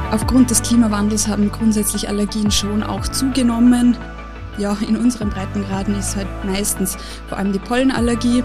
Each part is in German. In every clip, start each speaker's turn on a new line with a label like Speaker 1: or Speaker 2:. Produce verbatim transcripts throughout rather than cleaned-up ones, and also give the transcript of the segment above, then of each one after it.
Speaker 1: Aufgrund des Klimawandels haben grundsätzlich Allergien schon auch zugenommen. Ja, in unseren Breitengraden ist halt meistens vor allem die Pollenallergie.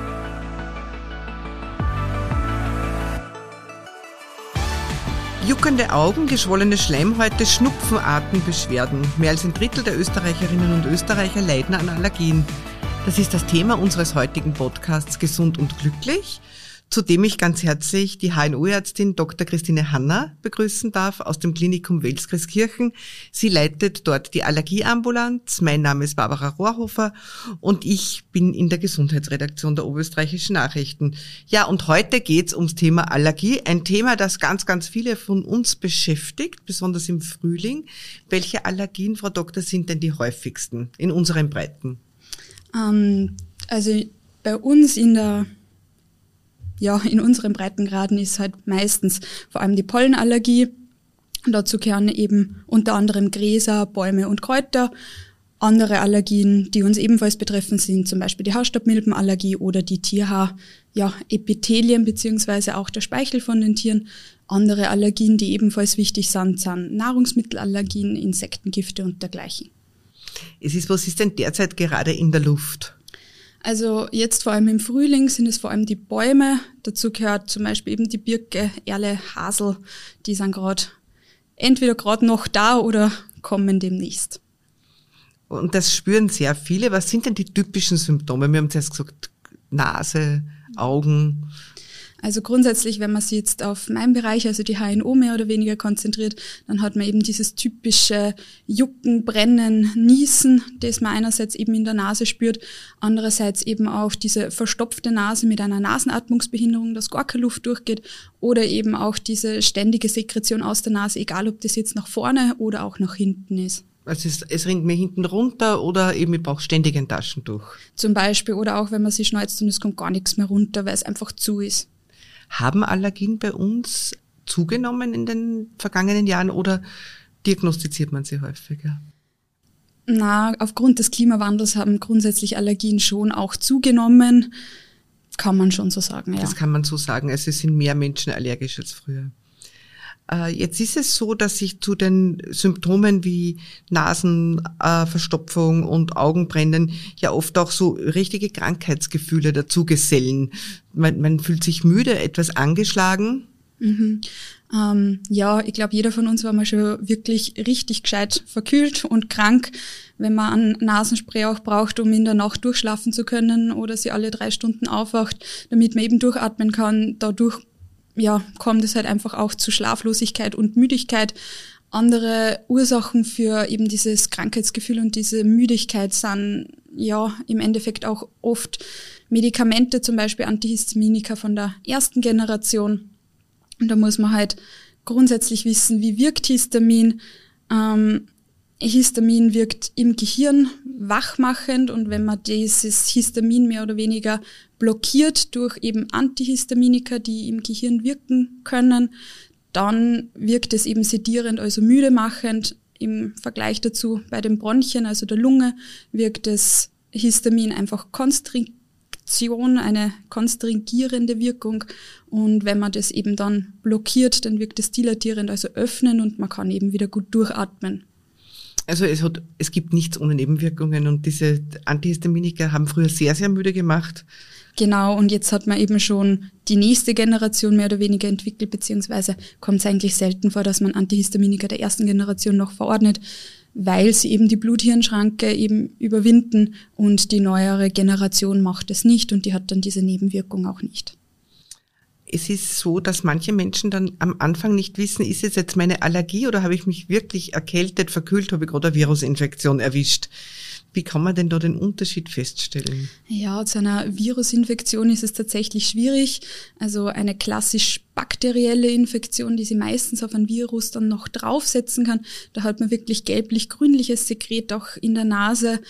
Speaker 2: Juckende Augen, geschwollene Schleimhäute, Schnupfenatembeschwerden. Mehr als ein Drittel der Österreicherinnen und Österreicher leiden an Allergien. Das ist das Thema unseres heutigen Podcasts Gesund und Glücklich, zu dem ich ganz herzlich die H N O-Ärztin Doktor Christine Hanna begrüßen darf aus dem Klinikum Welskirchen. Sie leitet dort die Allergieambulanz. Mein Name ist Barbara Rohrhofer und ich bin in der Gesundheitsredaktion der Oberösterreichischen Nachrichten. Ja, und heute geht's ums Thema Allergie, ein Thema, das ganz, ganz viele von uns beschäftigt, besonders im Frühling. Welche Allergien, Frau Doktor, sind denn die häufigsten in unseren Breiten?
Speaker 1: Ähm, also bei uns in der Ja, in unseren Breitengraden ist halt meistens vor allem die Pollenallergie. Dazu gehören eben unter anderem Gräser, Bäume und Kräuter. Andere Allergien, die uns ebenfalls betreffen, sind zum Beispiel die Hausstaubmilbenallergie oder die Tierhaar, ja, Epithelien beziehungsweise auch der Speichel von den Tieren. Andere Allergien, die ebenfalls wichtig sind, sind Nahrungsmittelallergien, Insektengifte und dergleichen.
Speaker 2: Es ist, was ist denn derzeit gerade in der Luft?
Speaker 1: Also jetzt vor allem im Frühling sind es vor allem die Bäume. Dazu gehört zum Beispiel eben die Birke, Erle, Hasel. Die sind gerade entweder gerade noch da oder kommen demnächst.
Speaker 2: Und das spüren sehr viele. Was sind denn die typischen Symptome? Wir haben zuerst gesagt, Nase, Augen.
Speaker 1: Also grundsätzlich, wenn man sich jetzt auf meinen Bereich, also die H N O mehr oder weniger konzentriert, dann hat man eben dieses typische Jucken, Brennen, Niesen, das man einerseits eben in der Nase spürt, andererseits eben auch diese verstopfte Nase mit einer Nasenatmungsbehinderung, dass gar keine Luft durchgeht, oder eben auch diese ständige Sekretion aus der Nase, egal ob das jetzt nach vorne oder auch nach hinten ist.
Speaker 2: Also es, es rinnt mir hinten runter oder eben ich brauche ständig ein Taschentuch.
Speaker 1: Zum Beispiel, oder auch wenn man sich schneuzt und es kommt gar nichts mehr runter, weil es einfach zu ist.
Speaker 2: Haben Allergien bei uns zugenommen in den vergangenen Jahren oder diagnostiziert man sie häufiger?
Speaker 1: Na, aufgrund des Klimawandels haben grundsätzlich Allergien schon auch zugenommen. Kann man schon so sagen, ja.
Speaker 2: Das kann man so sagen. Also es sind mehr Menschen allergisch als früher. Jetzt ist es so, dass sich zu den Symptomen wie Nasenverstopfung und Augenbrennen ja oft auch so richtige Krankheitsgefühle dazu gesellen. Man, man fühlt sich müde, etwas angeschlagen.
Speaker 1: Mhm. Ähm, ja, ich glaube, jeder von uns war mal schon wirklich richtig gescheit verkühlt und krank, wenn man einen Nasenspray auch braucht, um in der Nacht durchschlafen zu können oder sie alle drei Stunden aufwacht, damit man eben durchatmen kann. Dadurch ja, kommt es halt einfach auch zu Schlaflosigkeit und Müdigkeit. Andere Ursachen für eben dieses Krankheitsgefühl und diese Müdigkeit sind ja im Endeffekt auch oft Medikamente, zum Beispiel Antihistaminika von der ersten Generation. Und da muss man halt grundsätzlich wissen, wie wirkt Histamin. Ähm, Histamin wirkt im Gehirn wachmachend und wenn man dieses Histamin mehr oder weniger blockiert durch eben Antihistaminika, die im Gehirn wirken können, dann wirkt es eben sedierend, also müdemachend. Im Vergleich dazu bei den Bronchien, also der Lunge, wirkt das Histamin einfach Konstriktion, eine konstringierende Wirkung. Und wenn man das eben dann blockiert, dann wirkt es dilatierend, also öffnen und man kann eben wieder gut durchatmen.
Speaker 2: Also es hat, es gibt nichts ohne Nebenwirkungen und diese Antihistaminika haben früher sehr, sehr müde gemacht.
Speaker 1: Genau, und jetzt hat man eben schon die nächste Generation mehr oder weniger entwickelt, beziehungsweise kommt es eigentlich selten vor, dass man Antihistaminika der ersten Generation noch verordnet, weil sie eben die Blut-Hirn-Schranke eben überwinden und die neuere Generation macht es nicht und die hat dann diese Nebenwirkung auch nicht.
Speaker 2: Es ist so, dass manche Menschen dann am Anfang nicht wissen, ist es jetzt meine Allergie oder habe ich mich wirklich erkältet, verkühlt, habe ich gerade eine Virusinfektion erwischt. Wie kann man denn da den Unterschied feststellen?
Speaker 1: Ja, zu einer Virusinfektion ist es tatsächlich schwierig. Also eine klassisch bakterielle Infektion, die sie meistens auf ein Virus dann noch draufsetzen kann. Da hat man wirklich gelblich-grünliches Sekret auch in der Nase.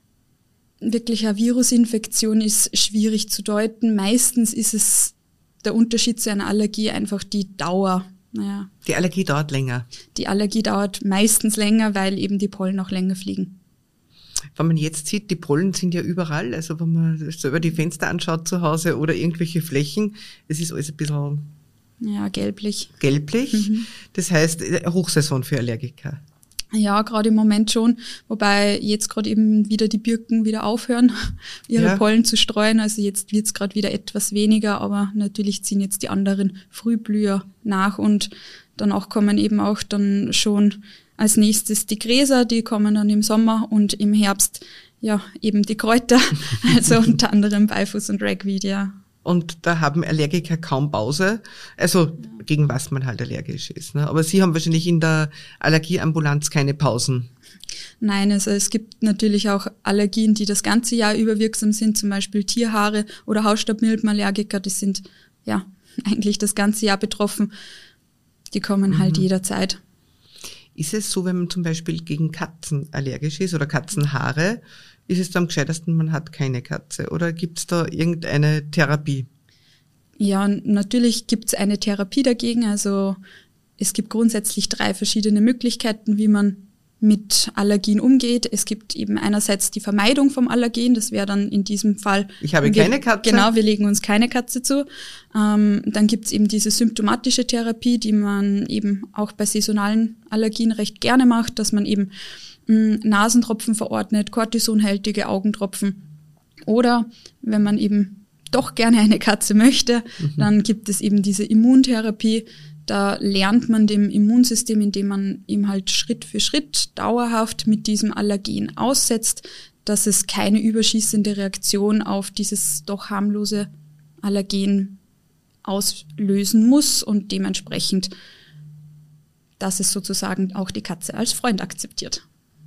Speaker 1: Wirklich eine Virusinfektion ist schwierig zu deuten. Meistens ist es der Unterschied zu einer Allergie einfach die Dauer. Naja.
Speaker 2: Die Allergie dauert länger?
Speaker 1: Die Allergie dauert meistens länger, weil eben die Pollen auch länger fliegen.
Speaker 2: Wenn man jetzt sieht, die Pollen sind ja überall, also wenn man selber die Fenster anschaut zu Hause oder irgendwelche Flächen, es ist alles ein bisschen
Speaker 1: Ja, gelblich.
Speaker 2: Gelblich?
Speaker 1: Mhm.
Speaker 2: Das heißt, Hochsaison für Allergiker.
Speaker 1: Ja, gerade im Moment schon, wobei jetzt gerade eben wieder die Birken wieder aufhören, ihre
Speaker 2: Ja.
Speaker 1: Pollen zu streuen. Also jetzt wird's gerade wieder etwas weniger, aber natürlich ziehen jetzt die anderen Frühblüher nach und danach kommen eben auch dann schon als nächstes die Gräser, die kommen dann im Sommer und im Herbst ja eben die Kräuter, also unter anderem Beifuß und Ragweed, ja.
Speaker 2: Und da haben Allergiker kaum Pause, also ja. gegen was man halt allergisch ist. Ne? Aber Sie haben wahrscheinlich in der Allergieambulanz keine Pausen.
Speaker 1: Nein, also es gibt natürlich auch Allergien, die das ganze Jahr über wirksam sind, zum Beispiel Tierhaare oder Hausstaubmilbenallergiker, die sind ja eigentlich das ganze Jahr betroffen. Die kommen halt mhm. jederzeit.
Speaker 2: Ist es so, wenn man zum Beispiel gegen Katzen allergisch ist oder Katzenhaare, ist es am gescheitesten, man hat keine Katze? Oder gibt es da irgendeine Therapie?
Speaker 1: Ja, natürlich gibt es eine Therapie dagegen. Also es gibt grundsätzlich drei verschiedene Möglichkeiten, wie man mit Allergien umgeht. Es gibt eben einerseits die Vermeidung vom Allergen. Das wäre dann in diesem Fall...
Speaker 2: Ich habe wir, keine Katze.
Speaker 1: Genau, wir legen uns keine Katze zu. Ähm, dann gibt es eben diese symptomatische Therapie, die man eben auch bei saisonalen Allergien recht gerne macht, dass man eben Nasentropfen verordnet, kortisonhaltige Augentropfen. Oder wenn man eben doch gerne eine Katze möchte, mhm. dann gibt es eben diese Immuntherapie. Da lernt man dem Immunsystem, indem man ihm halt Schritt für Schritt dauerhaft mit diesem Allergen aussetzt, dass es keine überschießende Reaktion auf dieses doch harmlose Allergen auslösen muss und dementsprechend, dass es sozusagen auch die Katze als Freund akzeptiert.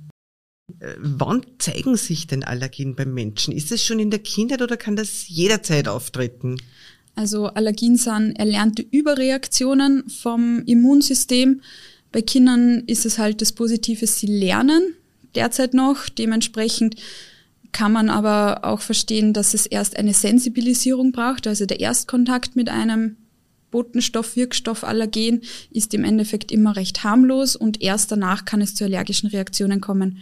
Speaker 2: Wann zeigen sich denn Allergien beim Menschen? Ist es schon in der Kindheit oder kann das jederzeit auftreten?
Speaker 1: Also Allergien sind erlernte Überreaktionen vom Immunsystem. Bei Kindern ist es halt das Positive, sie lernen derzeit noch. Dementsprechend kann man aber auch verstehen, dass es erst eine Sensibilisierung braucht. Also der Erstkontakt mit einem Botenstoff, Wirkstoff, Allergen ist im Endeffekt immer recht harmlos und erst danach kann es zu allergischen Reaktionen kommen.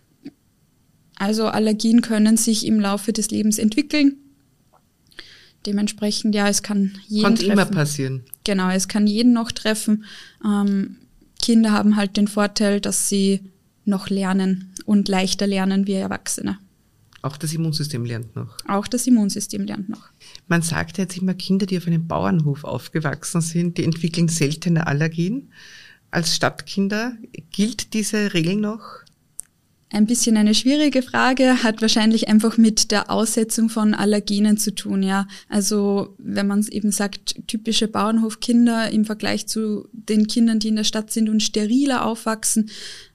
Speaker 1: Also Allergien können sich im Laufe des Lebens entwickeln. Dementsprechend, ja, es kann jeden
Speaker 2: kann
Speaker 1: treffen.
Speaker 2: Kann immer passieren.
Speaker 1: Genau, es kann jeden noch treffen. Ähm, Kinder haben halt den Vorteil, dass sie noch lernen und leichter lernen wie Erwachsene.
Speaker 2: Auch das Immunsystem lernt noch.
Speaker 1: Auch das Immunsystem lernt noch.
Speaker 2: Man sagt jetzt immer, Kinder, die auf einem Bauernhof aufgewachsen sind, die entwickeln seltene Allergien. Als Stadtkinder, gilt diese Regel noch?
Speaker 1: Ein bisschen eine schwierige Frage, hat wahrscheinlich einfach mit der Aussetzung von Allergenen zu tun, ja. Also wenn man eben sagt, typische Bauernhofkinder im Vergleich zu den Kindern, die in der Stadt sind und steriler aufwachsen,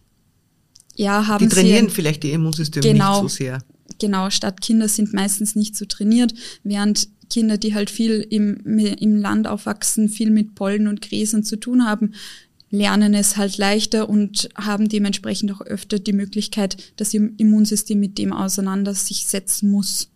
Speaker 1: ja, haben sie...
Speaker 2: Die trainieren vielleicht ihr Immunsystem
Speaker 1: genau,
Speaker 2: nicht so sehr.
Speaker 1: Genau, Stadtkinder sind meistens nicht so trainiert, während Kinder, die halt viel im, im Land aufwachsen, viel mit Pollen und Gräsern zu tun haben, lernen es halt leichter und haben dementsprechend auch öfter die Möglichkeit, dass ihr Immunsystem mit dem auseinander sich setzen muss.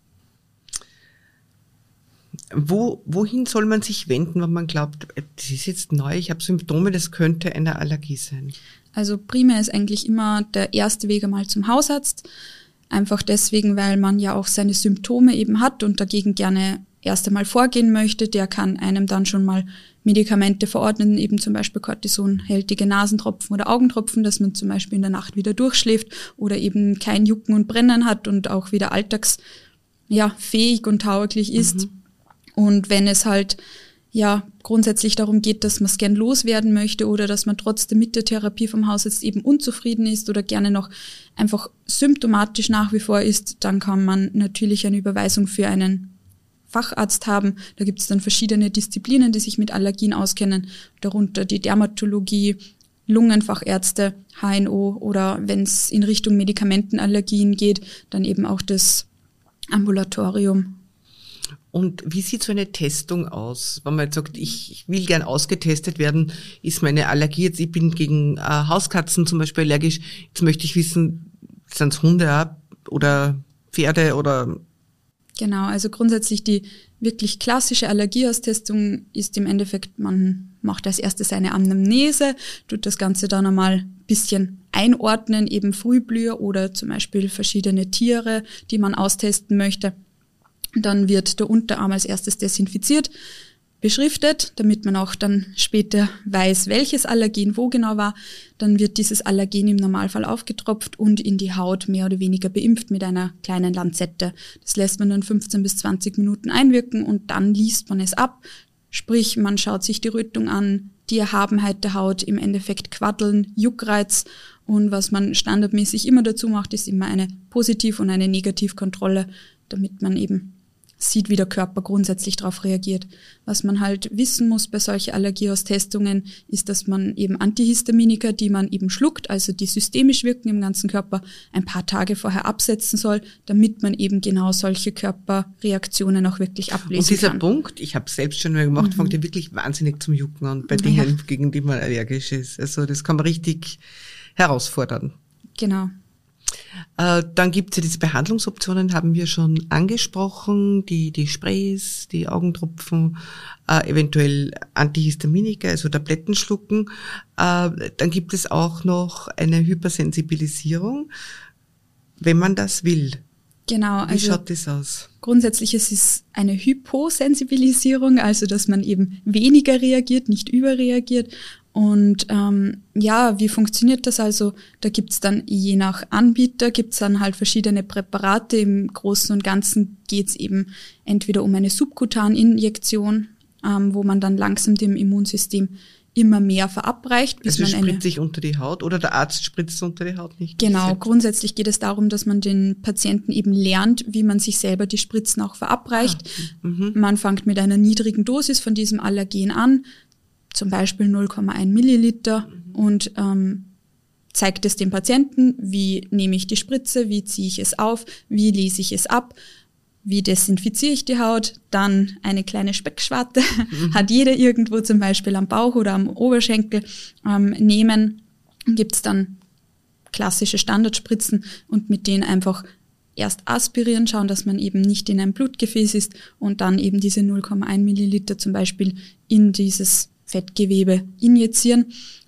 Speaker 2: Wo, wohin soll man sich wenden, wenn man glaubt, das ist jetzt neu, ich habe Symptome, das könnte eine Allergie sein?
Speaker 1: Also primär ist eigentlich immer der erste Weg einmal zum Hausarzt. Einfach deswegen, weil man ja auch seine Symptome eben hat und dagegen gerne erst einmal vorgehen möchte. Der kann einem dann schon mal Medikamente verordnen, eben zum Beispiel kortisonhaltige Nasentropfen oder Augentropfen, dass man zum Beispiel in der Nacht wieder durchschläft oder eben kein Jucken und Brennen hat und auch wieder alltags, ja, fähig und tauglich ist. Mhm. Und wenn es halt ja grundsätzlich darum geht, dass man es gern loswerden möchte oder dass man trotzdem mit der Therapie vom Hausarzt eben unzufrieden ist oder gerne noch einfach symptomatisch nach wie vor ist, dann kann man natürlich eine Überweisung für einen Facharzt haben. Da gibt es dann verschiedene Disziplinen, die sich mit Allergien auskennen, darunter die Dermatologie, Lungenfachärzte, H N O oder wenn es in Richtung Medikamentenallergien geht, dann eben auch das Ambulatorium.
Speaker 2: Und wie sieht so eine Testung aus? Wenn man jetzt sagt, ich, ich will gern ausgetestet werden, ist meine Allergie jetzt, ich bin gegen äh, Hauskatzen zum Beispiel allergisch, jetzt möchte ich wissen, sind es Hunde auch, oder Pferde oder...
Speaker 1: Genau, also grundsätzlich die wirklich klassische Allergieaustestung ist im Endeffekt, man macht als erstes eine Anamnese, tut das Ganze dann einmal ein bisschen einordnen, eben Frühblüher oder zum Beispiel verschiedene Tiere, die man austesten möchte. Dann wird der Unterarm als erstes desinfiziert. beschriftet, damit man auch dann später weiß, welches Allergen wo genau war. Dann wird dieses Allergen im Normalfall aufgetropft und in die Haut mehr oder weniger beimpft mit einer kleinen Lanzette. Das lässt man dann fünfzehn bis zwanzig Minuten einwirken und dann liest man es ab. Sprich, man schaut sich die Rötung an, die Erhabenheit der Haut, im Endeffekt Quaddeln, Juckreiz. Und was man standardmäßig immer dazu macht, ist immer eine Positiv- und eine Negativkontrolle, damit man eben sieht, wie der Körper grundsätzlich darauf reagiert. Was man halt wissen muss bei solchen Allergieaustestungen, ist, dass man eben Antihistaminika, die man eben schluckt, also die systemisch wirken im ganzen Körper, ein paar Tage vorher absetzen soll, damit man eben genau solche Körperreaktionen auch wirklich ablesen kann.
Speaker 2: Und dieser
Speaker 1: kann.
Speaker 2: Punkt, ich habe es selbst schon mal gemacht, mhm. fängt ja wirklich wahnsinnig zum Jucken an, bei Dingen, ja. gegen die man allergisch ist. Also das kann man richtig herausfordern.
Speaker 1: Genau.
Speaker 2: Äh, dann gibt es ja diese Behandlungsoptionen, haben wir schon angesprochen, die die Sprays, die Augentropfen, äh, eventuell Antihistaminika, also Tabletten schlucken. Äh, dann gibt es auch noch eine Hypersensibilisierung, wenn man das will.
Speaker 1: Genau.
Speaker 2: Wie also schaut das aus?
Speaker 1: Grundsätzlich ist es eine Hyposensibilisierung, also dass man eben weniger reagiert, nicht überreagiert. Und ähm, ja, wie funktioniert das also? Da gibt's dann je nach Anbieter, gibt's dann halt verschiedene Präparate. Im Großen und Ganzen geht's eben entweder um eine Subkutaninjektion, ähm, wo man dann langsam dem Immunsystem immer mehr verabreicht. Bis
Speaker 2: also
Speaker 1: man
Speaker 2: spritzt
Speaker 1: eine,
Speaker 2: sich unter die Haut oder der Arzt spritzt unter die Haut nicht?
Speaker 1: Genau, grundsätzlich geht es darum, dass man den Patienten eben lernt, wie man sich selber die Spritzen auch verabreicht. Ah, man fängt mit einer niedrigen Dosis von diesem Allergen an, zum Beispiel null Komma eins Milliliter mhm. und ähm, zeigt es dem Patienten, wie nehme ich die Spritze, wie ziehe ich es auf, wie lese ich es ab, wie desinfiziere ich die Haut, dann eine kleine Speckschwarte, mhm. hat jeder irgendwo zum Beispiel am Bauch oder am Oberschenkel ähm, nehmen, gibt's dann klassische Standardspritzen und mit denen einfach erst aspirieren, schauen, dass man eben nicht in einem Blutgefäß ist und dann eben diese null Komma eins Milliliter zum Beispiel in dieses Fettgewebe injizieren.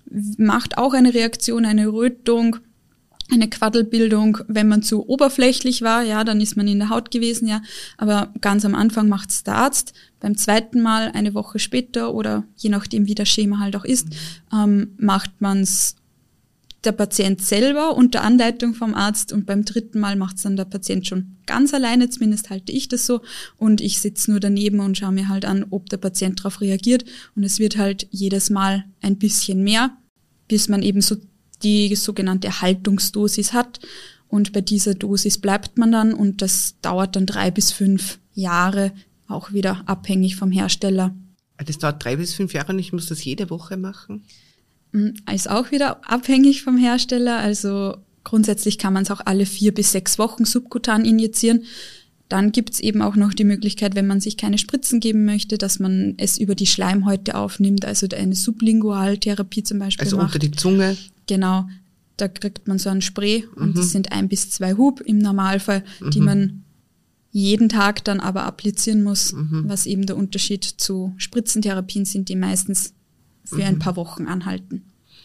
Speaker 1: Macht auch eine Reaktion, eine Rötung, eine Quaddelbildung, wenn man zu oberflächlich war, ja, dann ist man in der Haut gewesen, ja, aber ganz am Anfang macht es der Arzt, beim zweiten Mal, eine Woche später oder je nachdem, wie das Schema halt auch ist, mhm. ähm, macht man es der Patient selber unter Anleitung vom Arzt und beim dritten Mal macht es dann der Patient schon ganz alleine, zumindest halte ich das so und ich sitze nur daneben und schaue mir halt an, ob der Patient darauf reagiert und es wird halt jedes Mal ein bisschen mehr, bis man eben so die sogenannte Haltungsdosis hat und bei dieser Dosis bleibt man dann und das dauert dann drei bis fünf Jahre, auch wieder abhängig vom Hersteller.
Speaker 2: Das dauert drei bis fünf Jahre und ich muss das jede Woche machen?
Speaker 1: Ist auch wieder abhängig vom Hersteller, also grundsätzlich kann man es auch alle vier bis sechs Wochen subkutan injizieren. Dann gibt's eben auch noch die Möglichkeit, wenn man sich keine Spritzen geben möchte, dass man es über die Schleimhäute aufnimmt, also eine Sublingualtherapie zum Beispiel
Speaker 2: also
Speaker 1: macht.
Speaker 2: Also unter die Zunge?
Speaker 1: Genau, da kriegt man so ein Spray und mhm. das sind ein bis zwei Hub im Normalfall, mhm. die man jeden Tag dann aber applizieren muss, mhm. was eben der Unterschied zu Spritzentherapien sind, die meistens für ein paar Wochen anhalten.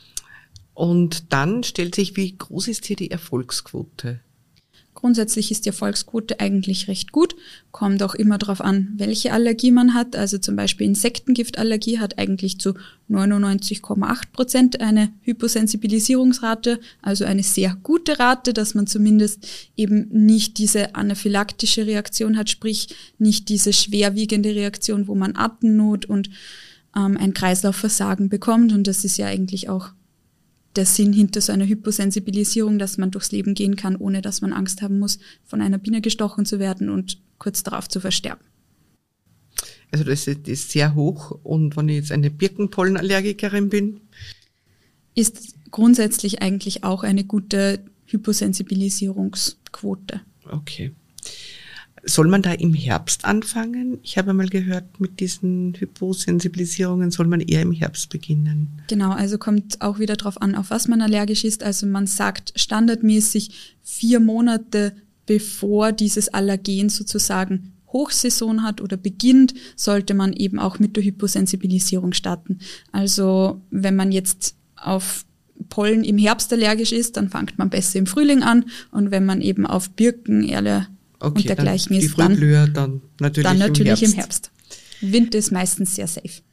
Speaker 2: Und dann stellt sich, wie groß ist hier die Erfolgsquote?
Speaker 1: Grundsätzlich ist die Erfolgsquote eigentlich recht gut. Kommt auch immer darauf an, welche Allergie man hat. Also zum Beispiel Insektengiftallergie hat eigentlich zu neunundneunzig Komma acht Prozent eine Hyposensibilisierungsrate, also eine sehr gute Rate, dass man zumindest eben nicht diese anaphylaktische Reaktion hat, sprich nicht diese schwerwiegende Reaktion, wo man Atemnot und ähm, ein Kreislaufversagen bekommt. Und das ist ja eigentlich auch der Sinn hinter so einer Hyposensibilisierung, dass man durchs Leben gehen kann, ohne dass man Angst haben muss, von einer Biene gestochen zu werden und kurz darauf zu versterben.
Speaker 2: Also das ist, das ist sehr hoch. Und wenn ich jetzt eine Birkenpollenallergikerin bin?
Speaker 1: Ist grundsätzlich eigentlich auch eine gute Hyposensibilisierungsquote.
Speaker 2: Okay. Soll man da im Herbst anfangen? Ich habe mal gehört, mit diesen Hyposensibilisierungen soll man eher im Herbst beginnen.
Speaker 1: Genau, also kommt auch wieder drauf an, auf was man allergisch ist. Also man sagt standardmäßig vier Monate bevor dieses Allergen sozusagen Hochsaison hat oder beginnt, sollte man eben auch mit der Hyposensibilisierung starten. Also wenn man jetzt auf Pollen im Herbst allergisch ist, dann fängt man besser im Frühling an. Und wenn man eben auf Birken, Erle
Speaker 2: Okay,
Speaker 1: und dergleichen
Speaker 2: die
Speaker 1: ist, dann,
Speaker 2: Frühblüher dann natürlich,
Speaker 1: dann natürlich
Speaker 2: im, Herbst.
Speaker 1: im Herbst. Wind ist meistens sehr safe.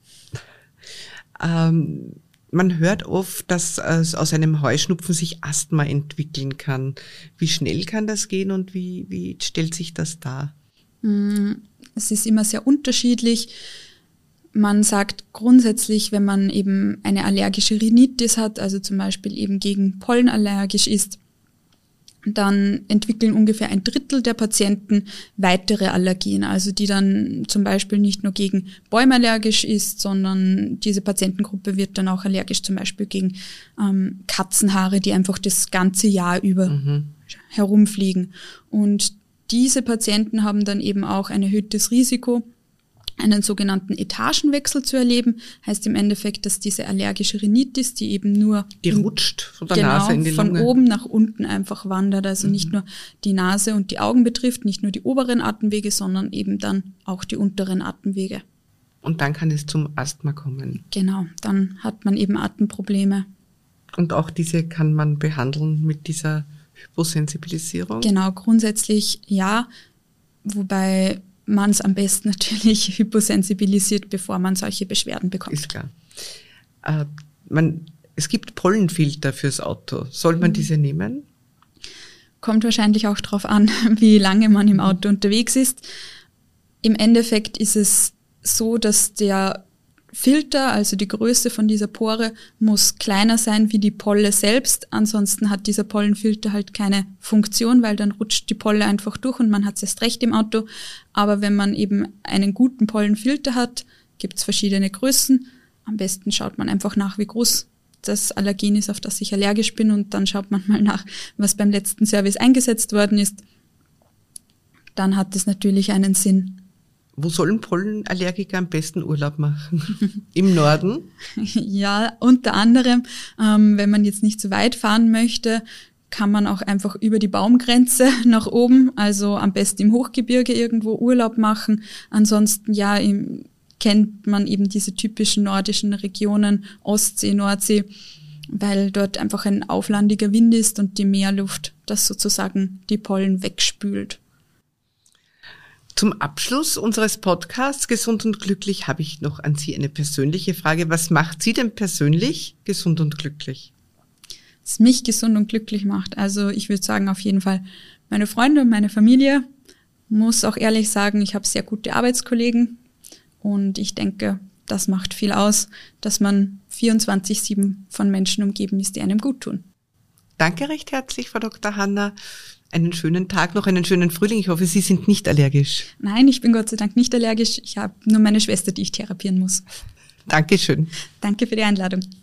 Speaker 2: Ähm, man hört oft, dass aus einem Heuschnupfen sich Asthma entwickeln kann. Wie schnell kann das gehen und wie, wie stellt sich das dar?
Speaker 1: Es ist immer sehr unterschiedlich. Man sagt grundsätzlich, wenn man eben eine allergische Rhinitis hat, also zum Beispiel eben gegen Pollen allergisch ist, dann entwickeln ungefähr ein Drittel der Patienten weitere Allergien, also die dann zum Beispiel nicht nur gegen Bäume allergisch ist, sondern diese Patientengruppe wird dann auch allergisch zum Beispiel gegen ähm, Katzenhaare, die einfach das ganze Jahr über mhm. herumfliegen. Und diese Patienten haben dann eben auch ein erhöhtes Risiko, einen sogenannten Etagenwechsel zu erleben. Heißt im Endeffekt, dass diese allergische Rhinitis, die eben nur
Speaker 2: die rutscht von der
Speaker 1: genau,
Speaker 2: Nase in die Lunge,
Speaker 1: von oben nach unten einfach wandert. Also mhm. nicht nur die Nase und die Augen betrifft, nicht nur die oberen Atemwege, sondern eben dann auch die unteren Atemwege.
Speaker 2: Und dann kann es zum Asthma kommen.
Speaker 1: Genau, dann hat man eben Atemprobleme.
Speaker 2: Und auch diese kann man behandeln mit dieser Hyposensibilisierung?
Speaker 1: Genau, grundsätzlich ja, wobei man es am besten natürlich hyposensibilisiert, bevor man solche Beschwerden bekommt.
Speaker 2: Ist klar. Äh, man, es gibt Pollenfilter fürs Auto. Soll man mhm. diese nehmen?
Speaker 1: Kommt wahrscheinlich auch darauf an, wie lange man im Auto unterwegs ist. Im Endeffekt ist es so, dass der Filter, also die Größe von dieser Pore, muss kleiner sein wie die Polle selbst. Ansonsten hat dieser Pollenfilter halt keine Funktion, weil dann rutscht die Polle einfach durch und man hat es erst recht im Auto. Aber wenn man eben einen guten Pollenfilter hat, gibt es verschiedene Größen. Am besten schaut man einfach nach, wie groß das Allergen ist, auf das ich allergisch bin, und dann schaut man mal nach, was beim letzten Service eingesetzt worden ist. Dann hat es natürlich einen Sinn.
Speaker 2: Wo sollen Pollenallergiker am besten Urlaub machen? Im Norden?
Speaker 1: Ja, unter anderem, ähm, wenn man jetzt nicht so weit fahren möchte, kann man auch einfach über die Baumgrenze nach oben, also am besten im Hochgebirge irgendwo Urlaub machen. Ansonsten, ja, im, kennt man eben diese typischen nordischen Regionen, Ostsee, Nordsee, weil dort einfach ein auflandiger Wind ist und die Meerluft das sozusagen die Pollen wegspült.
Speaker 2: Zum Abschluss unseres Podcasts Gesund und Glücklich habe ich noch an Sie eine persönliche Frage. Was macht Sie denn persönlich gesund und glücklich?
Speaker 1: Was mich gesund und glücklich macht? Also ich würde sagen, auf jeden Fall meine Freunde und meine Familie. Muss auch ehrlich sagen, ich habe sehr gute Arbeitskollegen und ich denke, das macht viel aus, dass man vierundzwanzig sieben von Menschen umgeben ist, die einem gut tun.
Speaker 2: Danke recht herzlich, Frau Doktor Hanna. Einen schönen Tag, noch einen schönen Frühling. Ich hoffe, Sie sind nicht allergisch.
Speaker 1: Nein, ich bin Gott sei Dank nicht allergisch. Ich habe nur meine Schwester, die ich therapieren muss.
Speaker 2: Dankeschön.
Speaker 1: Danke für die Einladung.